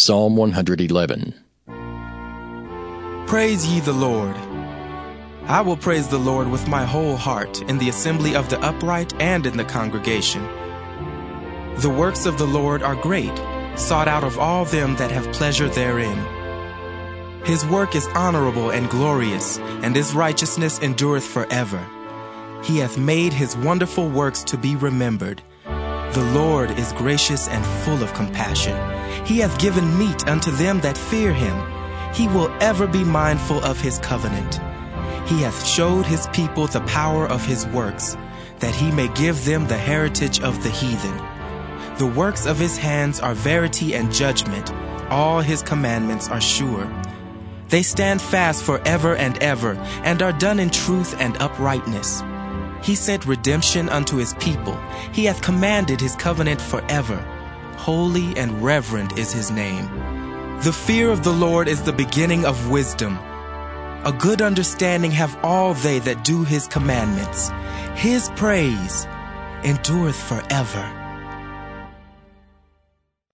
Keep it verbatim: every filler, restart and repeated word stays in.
Psalm one eleven. Praise ye the Lord. I will praise the Lord with my whole heart in the assembly of the upright and in the congregation. The works of the Lord are great, sought out of all them that have pleasure therein. His work is honorable and glorious, and his righteousness endureth forever. He hath made his wonderful works to be remembered. The Lord is gracious and full of compassion. He hath given meat unto them that fear him. He will ever be mindful of his covenant. He hath showed his people the power of his works, that he may give them the heritage of the heathen. The works of his hands are verity and judgment. All his commandments are sure. They stand fast forever and ever, and are done in truth and uprightness. He sent redemption unto his people. He hath commanded his covenant forever. Holy and reverend is his name. The fear of the Lord is the beginning of wisdom. A good understanding have all they that do his commandments. His praise endureth forever.